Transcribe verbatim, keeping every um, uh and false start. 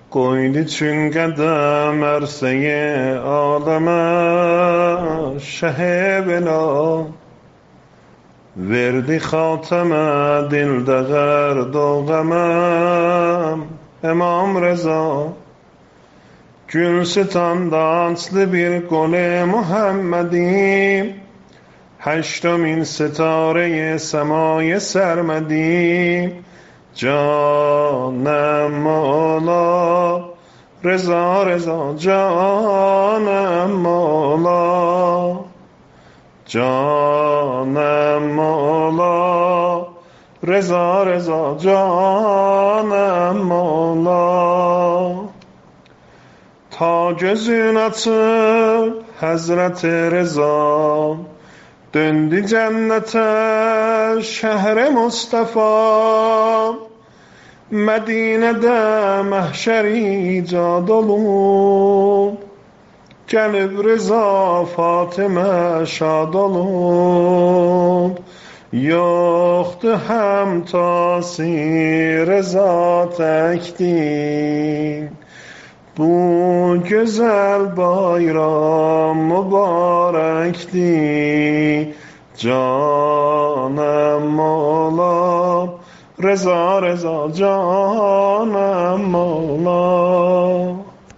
Koydu çün qədəm ərsəyə aləmə şəh bela. Verdi xatəmə dildə qərd o qəməm İmam Reza. Gülstan danslı bir gül Muhammedی. هشتمین ستاره سمای سرمدی. جانم مولا رضا رضا جانم مولا. جانم مولا رضا رضا جانم مولا. تا gözün açıp Hazreti Reza döndü cennete şehre Mustafa. Medine'de mahşeri icad olup gelip Reza Fatıma şad olup. Yoktu hemtası Reza tektin. Bu güzel bayram mübarekti. Canım Mola Reza Reza canım Mola.